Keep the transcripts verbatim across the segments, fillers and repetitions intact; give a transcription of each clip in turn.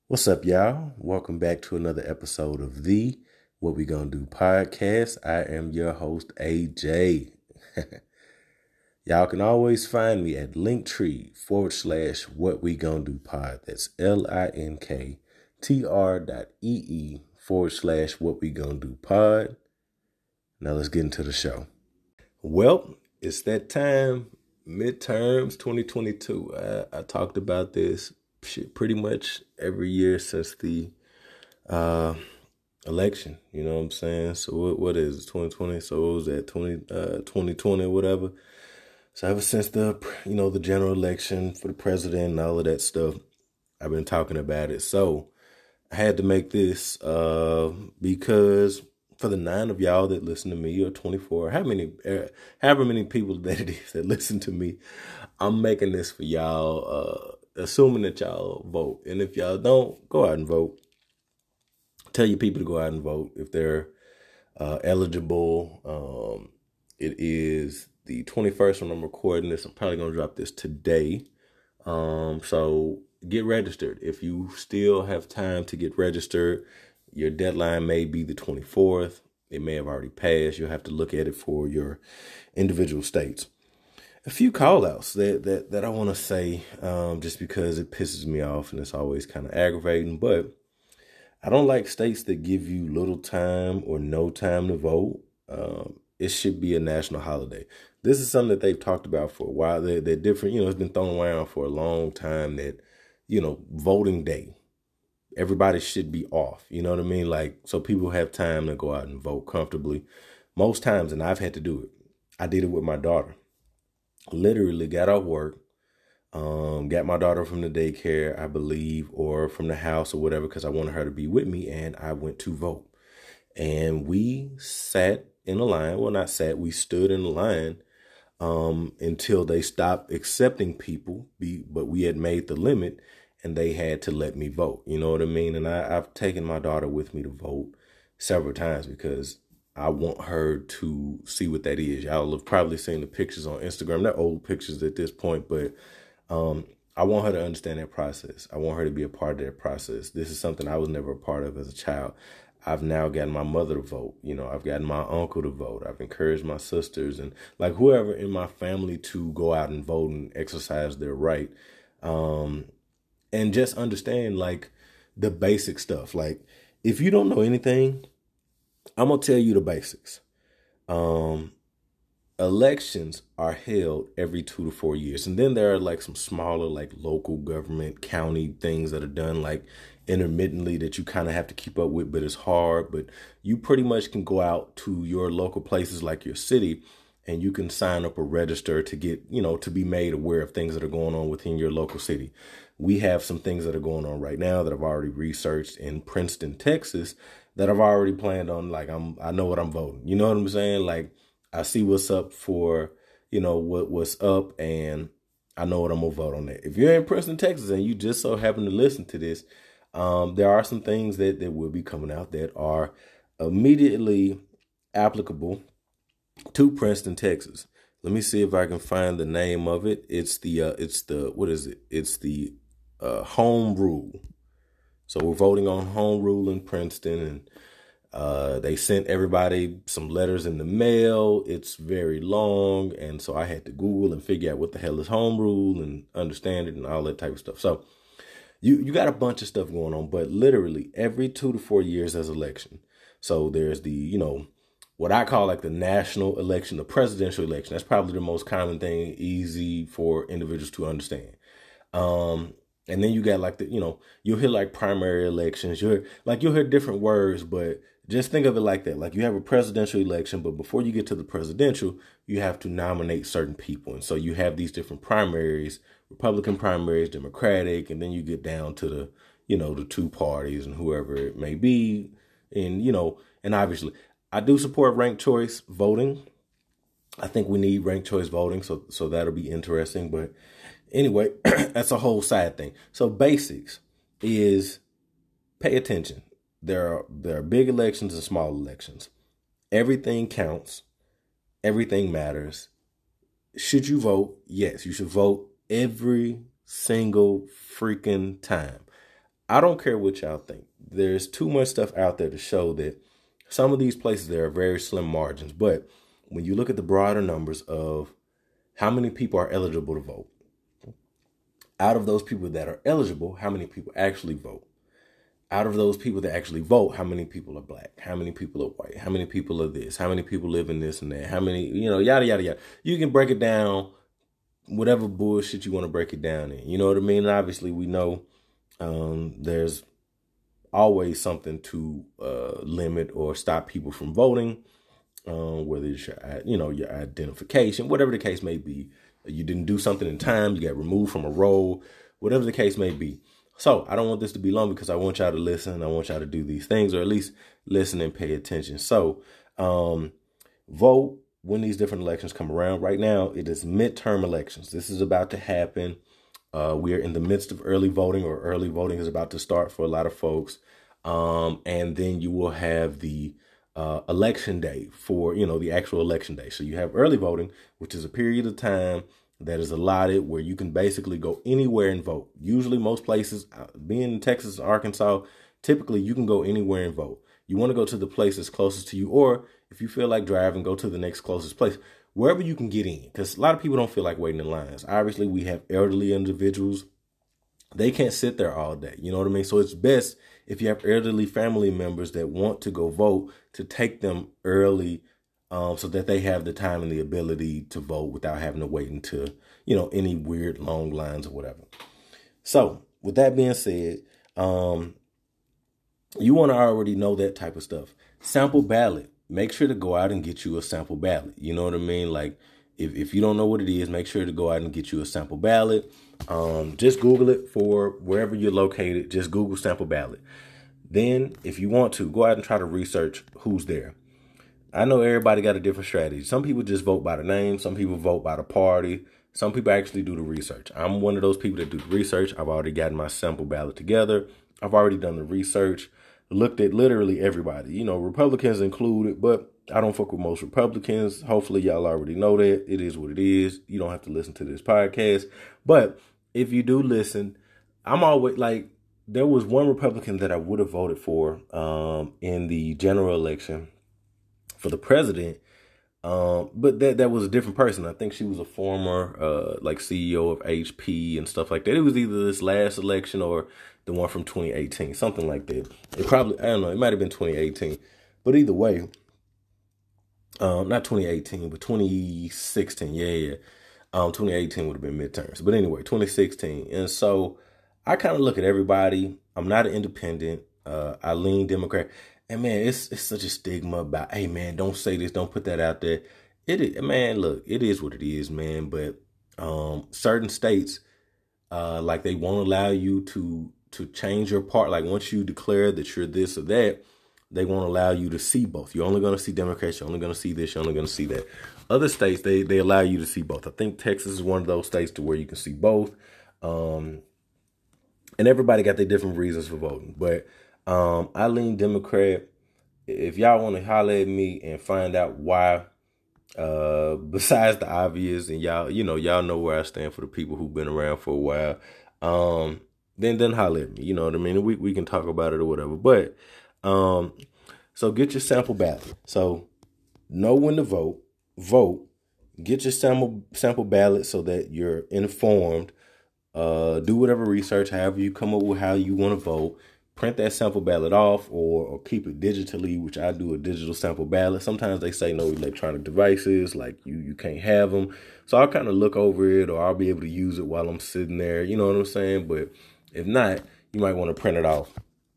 What's up, y'all? Welcome back to another episode of the What We Gonna Do podcast. I am your host, A J. Y'all can always find me at Linktree forward slash What We Gonna Do pod. That's L-I-N-K T-R dot E-E forward slash What We Gonna Do pod. Now let's get into the show. Well, it's that time, midterms twenty twenty-two. I, I talked about this shit pretty much every year since the uh, election. You know what I'm saying? So what, what is it, twenty twenty? So it was at twenty, uh, twenty twenty or whatever. So ever since the, you know, the general election for the president and all of that stuff, I've been talking about it. So I had to make this uh, because for the nine of y'all that listen to me, or twenty-four, how many, uh, however many people that it is that listen to me, I'm making this for y'all, uh, assuming that y'all vote. And if y'all don't, go out and vote. Tell your people to go out and vote if they're uh, eligible. Um, it is the twenty-first when I'm recording this. I'm probably going to drop this today. Um, so get registered. If you still have time to get registered, your deadline may be the twenty-fourth. It may have already passed. You'll have to look at it for your individual states. A few call outs that, that, that I want to say, um, just because it pisses me off and it's always kind of aggravating, but I don't like states that give you little time or no time to vote. Um, it should be a national holiday. This is something that they've talked about for a while. They're, they're different. You know, it's been thrown around for a long time that, you know, voting day, everybody should be off. You know what I mean? Like, so people have time to go out and vote comfortably. Most times, and I've had to do it. I did it with my daughter. Literally got off work, um, got my daughter from the daycare, I believe, or from the house or whatever, because I wanted her to be with me, and I went to vote. And we sat in a line. Well, not sat, we stood in a line um, until they stopped accepting people, be, but we had made the limit, and they had to let me vote. You know what I mean? And I, I've taken my daughter with me to vote several times because I want her to see what that is. Y'all have probably seen the pictures on Instagram. They're old pictures at this point, but um, I want her to understand that process. I want her to be a part of that process. This is something I was never a part of as a child. I've now gotten my mother to vote. You know, I've gotten my uncle to vote. I've encouraged my sisters and like whoever in my family to go out and vote and exercise their right. Um, and just understand like the basic stuff. Like if you don't know anything, I'm going to tell you the basics. Um, elections are held every two to four years. And then there are like some smaller, like local government, county things that are done like intermittently that you kind of have to keep up with, but it's hard. But you pretty much can go out to your local places like your city and you can sign up or register to get, you know, to be made aware of things that are going on within your local city. We have some things that are going on right now that I've already researched in Princeton, Texas, that I've already planned on. Like, I'm, I know what I'm voting. You know what I'm saying? Like, I see what's up for, you know, what what's up, and I know what I'm going to vote on that. If you're in Princeton, Texas, and you just so happen to listen to this, um, there are some things that, that will be coming out that are immediately applicable to Princeton, Texas. Let me see if I can find the name of it. It's the, uh, it's the, what is it? It's the uh, home rule. So we're voting on home rule in Princeton, and uh, they sent everybody some letters in the mail. It's very long, and so I had to Google and figure out what the hell is home rule and understand it and all that type of stuff. So you, you got a bunch of stuff going on, but literally every two to four years there's election. So there's the, you know, what I call like the national election, the presidential election. That's probably the most common thing, easy for individuals to understand. Um, And then you got like the, you know, you'll hear like primary elections. You'll hear, like you'll hear different words, but just think of it like that. Like you have a presidential election, but before you get to the presidential, you have to nominate certain people. And so you have these different primaries, Republican primaries, Democratic, and then you get down to the, you know, the two parties and whoever it may be. And, you know, and obviously I do support ranked choice voting. I think we need ranked choice voting. So, so that'll be interesting. But anyway, that's a whole side thing. So basics is pay attention. There are there are big elections and small elections. Everything counts. Everything matters. Should you vote? Yes, you should vote every single freaking time. I don't care what y'all think. There's too much stuff out there to show that some of these places, there are very slim margins. But when you look at the broader numbers of how many people are eligible to vote, out of those people that are eligible, how many people actually vote? Out of those people that actually vote, how many people are black? How many people are white? How many people are this? How many people live in this and that? How many, you know, yada, yada, yada. You can break it down, whatever bullshit you want to break it down in. You know what I mean? And obviously, we know um, there's always something to uh, limit or stop people from voting, um, whether it's your, you know, your identification, whatever the case may be. You didn't do something in time, you got removed from a role, whatever the case may be. So I don't want this to be long because I want y'all to listen. I want y'all to do these things, or at least listen and pay attention. So um, vote when these different elections come around. Right now, it is midterm elections. This is about to happen. Uh, we are in the midst of early voting, or early voting is about to start for a lot of folks. Um, and then you will have the uh, election day for, you know, the actual election day. So you have early voting, which is a period of time that is allotted where you can basically go anywhere and vote. Usually most places, being in Texas, Arkansas, typically you can go anywhere and vote. You want to go to the place that's closest to you, or if you feel like driving, go to the next closest place, wherever you can get in, because a lot of people don't feel like waiting in lines. Obviously, we have elderly individuals. They can't sit there all day. You know what I mean? So it's best if you have elderly family members that want to go vote to take them early, Um, so that they have the time and the ability to vote without having to wait until, you know, any weird long lines or whatever. So with that being said, um, you want to already know that type of stuff. Sample ballot. Make sure to go out and get you a sample ballot. You know what I mean? Like if, if you don't know what it is, make sure to go out and get you a sample ballot. Um, just Google it for wherever you're located. Just Google sample ballot. Then if you want to, go out and try to research who's there. I know everybody got a different strategy. Some people just vote by the name. Some people vote by the party. Some people actually do the research. I'm one of those people that do the research. I've already gotten my sample ballot together. I've already done the research, looked at literally everybody, you know, Republicans included, but I don't fuck with most Republicans. Hopefully y'all already know that. It is what it is. You don't have to listen to this podcast. But if you do listen, I'm always like, there was one Republican that I would have voted for um, in the general election for the president. Um, but that, that was a different person. I think she was a former, uh, like C E O of H P and stuff like that. It was either this last election or the one from twenty eighteen, something like that. It probably, I don't know, it might've been twenty eighteen, but either way, um, not twenty eighteen, but twenty sixteen. Yeah, yeah. Um, twenty eighteen would have been midterms, but anyway, twenty sixteen. And so I kind of look at everybody. I'm not an independent. Uh, I lean Democrat. And man, it's it's such a stigma about, hey man, don't say this, don't put that out there. It is, man, look, it is what it is, man. But um, certain states, uh, like they won't allow you to to change your part. Like once you declare that you're this or that, they won't allow you to see both. You're only going to see Democrats. You're only going to see this. You're only going to see that. Other states, they they allow you to see both. I think Texas is one of those states to where you can see both. Um, and everybody got their different reasons for voting, but. Um, I lean Democrat. If y'all want to holler at me and find out why, uh, besides the obvious, and y'all, you know, y'all know where I stand for the people who've been around for a while, um, then then holler at me. You know what I mean? We we can talk about it or whatever. But um, so get your sample ballot. So know when to vote. Vote. Get your sample sample ballot so that you're informed. Uh, do whatever research, however you come up with how you want to vote. Print that sample ballot off or, or keep it digitally, which I do a digital sample ballot. Sometimes they say no electronic devices, like you you can't have them. So I'll kind of look over it, or I'll be able to use it while I'm sitting there. You know what I'm saying? But if not, you might want to print it off.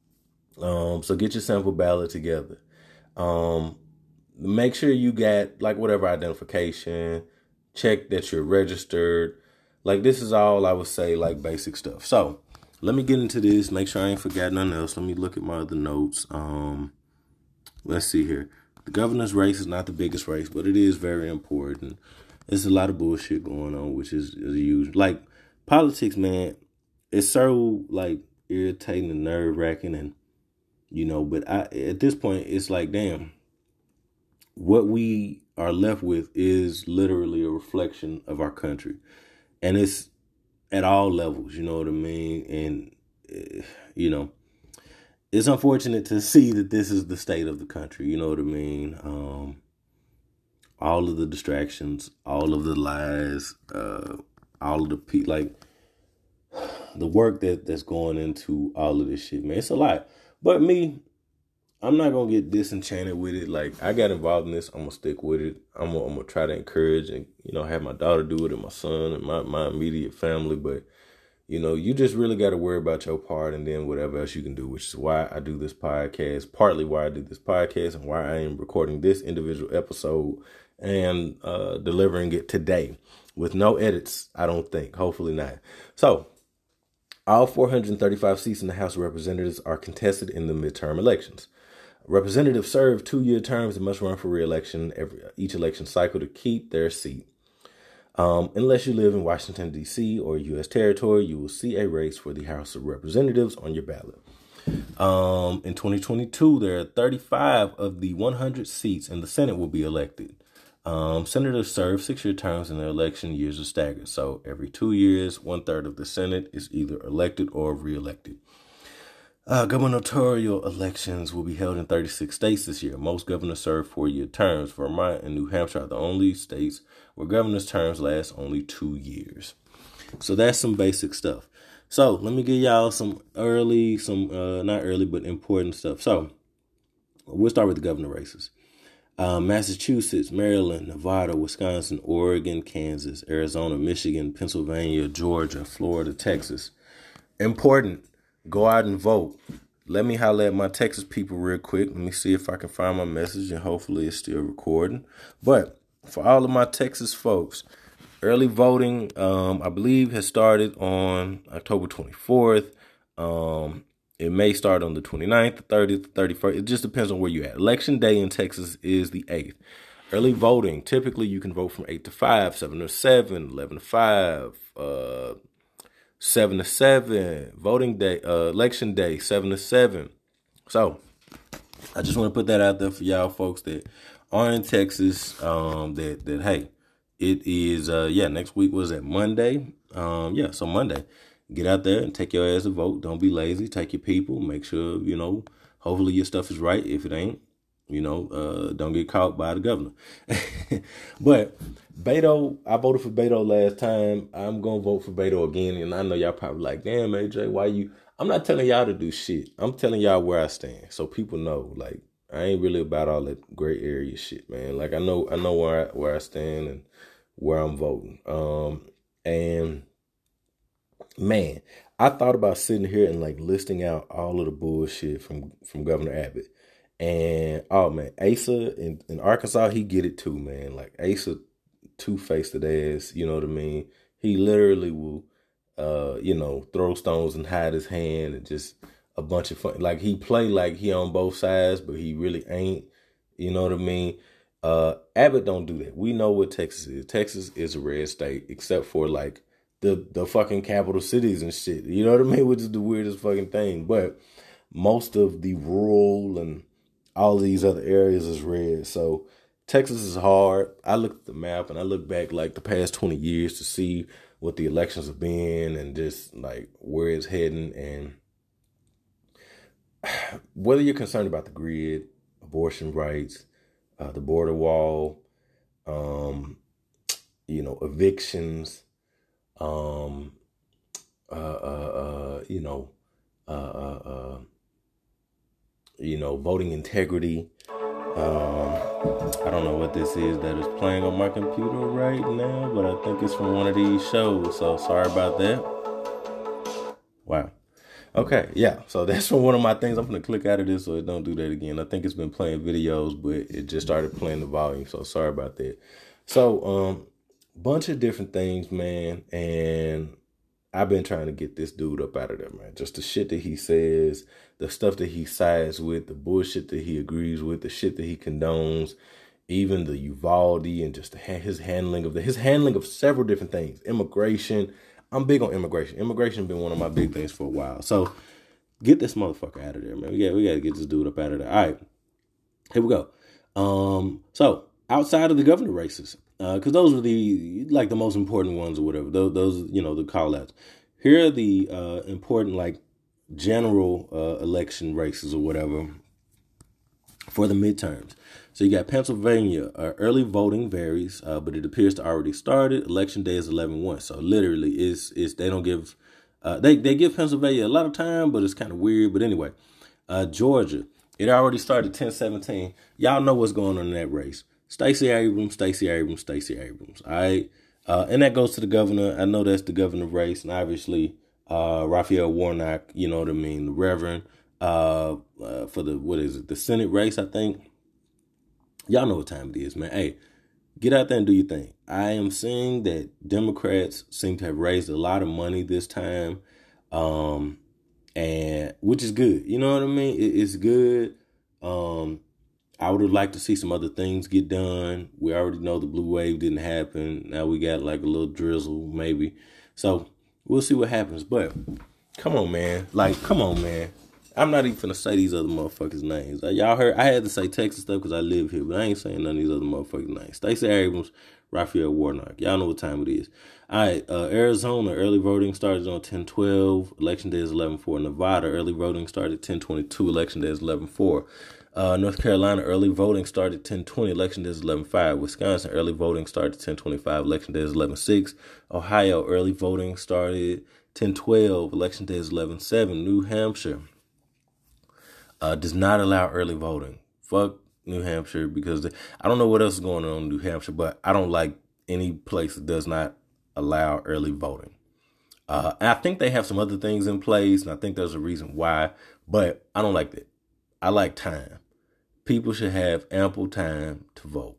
Um, so get your sample ballot together. Um, make sure you got like whatever identification. Check that you're registered. Like this is all I would say, like basic stuff. So let me get into this. Make sure I ain't forgot nothing else. Let me look at my other notes. Um, let's see here. The governor's race is not the biggest race, but it is very important. There's a lot of bullshit going on, which is, is usual. Like politics, man, it's so like irritating and nerve wracking, and you know. But I, at this point, it's like, damn, what we are left with is literally a reflection of our country, and it's at all levels, you know what I mean? And you know, it's unfortunate to see that this is the state of the country. You know what I mean? Um, all of the distractions, all of the lies, uh, all of the pe- like the work that that's going into all of this shit, man. It's a lot. But me, I'm not gonna get disenchanted with it. Like, I got involved in this, I'm gonna stick with it. I'm gonna, I'm gonna try to encourage and, you know, have my daughter do it and my son and my, my immediate family. But, you know, you just really got to worry about your part and then whatever else you can do, which is why I do this podcast, partly why I do this podcast and why I am recording this individual episode and uh, delivering it today with no edits, I don't think. Hopefully not. So, all four hundred thirty-five seats in the House of Representatives are contested in the midterm elections. Representatives serve two-year terms and must run for re-election every each election cycle to keep their seat. Um, unless you live in Washington, D C or U S territory, you will see a race for the House of Representatives on your ballot. Um, in twenty twenty-two, there are thirty-five of the one hundred seats in the Senate will be elected. Um, senators serve six-year terms and their election years are staggered. So every two years, one-third of the Senate is either elected or re-elected. Uh, gubernatorial elections will be held in thirty-six states this year. Most governors serve four-year terms. Vermont and New Hampshire are the only states where governors' terms last only two years. So that's some basic stuff. So let me give y'all some early, some uh, not early, but important stuff. So we'll start with the governor races. Uh, Massachusetts, Maryland, Nevada, Wisconsin, Oregon, Kansas, Arizona, Michigan, Pennsylvania, Georgia, Florida, Texas. Important. Go out and vote. Let me holler at my Texas people real quick. Let me see if I can find my message, and hopefully it's still recording. But for all of my Texas folks, early voting, um, I believe, has started on October twenty-fourth. Um, it may start on the twenty-ninth, the thirtieth, the thirty-first. It just depends on where you're at. Election day in Texas is the eighth. Early voting, typically you can vote from eight to five, seven to seven, eleven to five, uh, seven to seven, voting day, uh, election day, seven to seven. So I just want to put that out there for y'all folks that are in Texas, um, that, that, hey, it is, uh, yeah, next week was at Monday. Um, yeah, so Monday, get out there and take your ass to vote. Don't be lazy. Take your people. Make sure, you know, hopefully your stuff is right. If it ain't, you know, uh, don't get caught by the governor. But Beto, I voted for Beto last time. I'm going to vote for Beto again. And I know y'all probably like, damn, A J, why you? I'm not telling y'all to do shit. I'm telling y'all where I stand. So people know, like, I ain't really about all that gray area shit, man. Like, I know I know where I, where I stand and where I'm voting. Um, and, man, I thought about sitting here and, like, listing out all of the bullshit from, from Governor Abbott. And, oh, man, Asa in, in Arkansas, he get it too, man. Like, Asa two-faced ass, you know what I mean? He literally will, uh, you know, throw stones and hide his hand and just a bunch of fun. Like, he play like he on both sides, but he really ain't, you know what I mean? Uh, Abbott don't do that. We know what Texas is. Texas is a red state, except for, like, the, the fucking capital cities and shit. You know what I mean? Which is the weirdest fucking thing. But most of the rural and all these other areas is red. So Texas is hard. I looked at the map and I look back like the past twenty years to see what the elections have been and just like where it's heading. And whether you're concerned about the grid, abortion rights, uh, the border wall, um, you know, evictions, um, uh, uh, uh, you know, uh, uh, uh, you know, voting integrity. Um, I don't know what this is that is playing on my computer right now, but I think it's from one of these shows. So sorry about that. Wow. Okay, yeah. So that's from one of my things. I'm going to click out of this so it don't do that again. I think it's been playing videos, but it just started playing the volume. So sorry about that. So, um, bunch of different things, man. And I've been trying to get this dude up out of there, man. Just the shit that he says, the stuff that he sides with, the bullshit that he agrees with, the shit that he condones, even the Uvalde and just the, his handling of the, his handling of several different things. Immigration. I'm big on immigration. Immigration has been one of my big things for a while. So get this motherfucker out of there, man. We got, we got to get this dude up out of there. All right, here we go. Um, so outside of the governor races, because uh, those are the, like, the most important ones or whatever. Those, those you know, the call outs. Here are the uh, important, like, general uh, election races or whatever for the midterms. So you got Pennsylvania. Uh, early voting varies, uh, but it appears to already started. Election day is eleven one. So literally, is is they don't give uh, they they give Pennsylvania a lot of time, but it's kind of weird. But anyway, uh, Georgia, it already started ten seventeen. Y'all know what's going on in that race. Stacey Abrams, Stacey Abrams, Stacey Abrams. All right, uh, and that goes to the governor. I know that's the governor race, and obviously uh, Raphael Warnock. You know what I mean, the Reverend. Uh, uh, for the, what is it, the Senate race, I think. Y'all know what time it is, man. Hey, get out there and do your thing. I am seeing that Democrats seem to have raised a lot of money this time, um, and which is good. You know what I mean? It, it's good. Um, I would have liked to see some other things get done. We already know the blue wave didn't happen. Now we got like a little drizzle, maybe. So we'll see what happens. But come on, man. Like, come on, man. I'm not even finna say these other motherfuckers' names. Like, y'all heard, I had to say Texas stuff because I live here, but I ain't saying none of these other motherfuckers' names. Stacey Abrams, Raphael Warnock. Y'all know what time it is. All right, uh, Arizona, early voting started on ten twelve. Election day is eleven four. Nevada, early voting started ten twenty-two. Election day is eleven four. Uh, North Carolina, early voting started ten twenty. Election day is eleven five. Wisconsin, early voting started ten twenty-five. Election day is eleven six. Ohio, early voting started ten twelve. Election day is eleven seven. New Hampshire uh, does not allow early voting. Fuck New Hampshire, because the, I don't know what else is going on in New Hampshire, but I don't like any place that does not allow early voting. Uh, and I think they have some other things in place, and I think there's a reason why, but I don't like that. I like time. People should have ample time to vote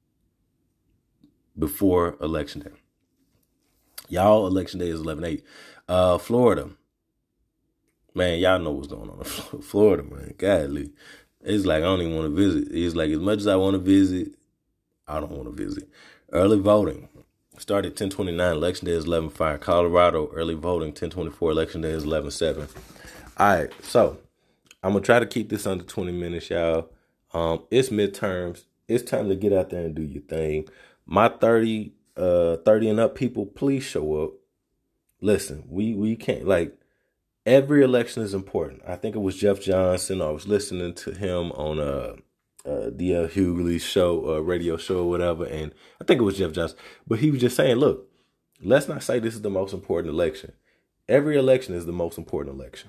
before election day. Y'all, election day is eleven eight. Uh, Florida. Man, y'all know what's going on in Florida, man. Godly. It's like I don't even want to visit. It's like as much as I want to visit, I don't want to visit. Early voting started ten twenty-nine. Election day is eleven five. Colorado, early voting ten twenty-four. Election day is eleven seven. All right, so I'm going to try to keep this under twenty minutes, y'all. Um, it's midterms. It's time to get out there and do your thing. My thirty, uh, thirty and up people, please show up. Listen, we, we can't, like, every election is important. I think it was Jeff Johnson. I was listening to him on uh, uh, D L Hughley's show, uh, radio show or whatever, and I think it was Jeff Johnson. But he was just saying, look, let's not say this is the most important election. Every election is the most important election.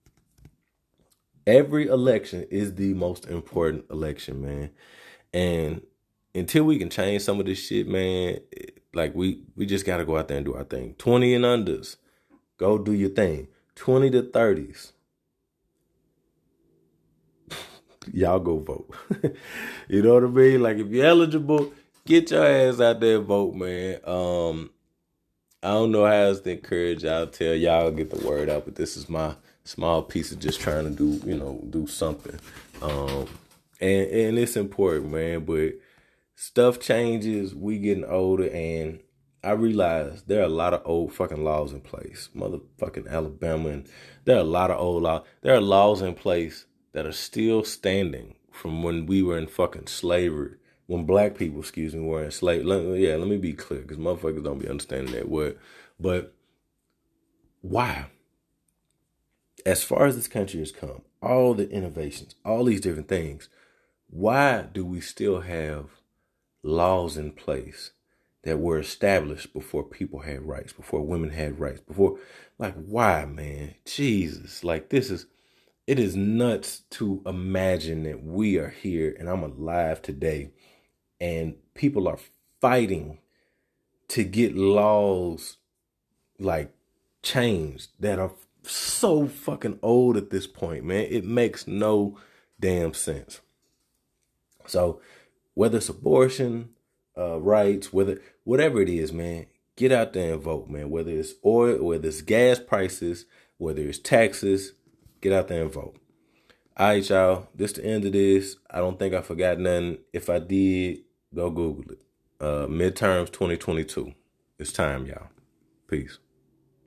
Every election is the most important election, man. And until we can change some of this shit, man, like we, we just got to go out there and do our thing. twenty and unders, go do your thing. twenty to thirties, y'all go vote. You know what I mean? Like if you're eligible, get your ass out there and vote, man. Um, I don't know how else to encourage y'all, tell y'all, get the word out, but this is my small piece of just trying to do, you know, do something. Um, and, and it's important, man, but stuff changes. We getting older, and I realize there are a lot of old fucking laws in place. Motherfucking Alabama, and there are a lot of old laws. There are laws in place that are still standing from when we were in fucking slavery. When black people, excuse me, were in slavery. Yeah, let me be clear, because motherfuckers don't be understanding that word. But why? As far as this country has come, all the innovations, all these different things, why do we still have laws in place that were established before people had rights, before women had rights, before, like, why, man? Jesus, like, this is, it is nuts to imagine that we are here and I'm alive today and people are fighting to get laws, like, changed that are so fucking old at this point, man. It makes no damn sense. So whether it's abortion, uh, rights, whether whatever it is, man, get out there and vote, man. Whether it's oil, whether it's gas prices, whether it's taxes, get out there and vote. All right, y'all. This the end of this. I don't think I forgot nothing. If I did, go Google it. Uh, midterms twenty twenty-two. It's time, y'all. Peace.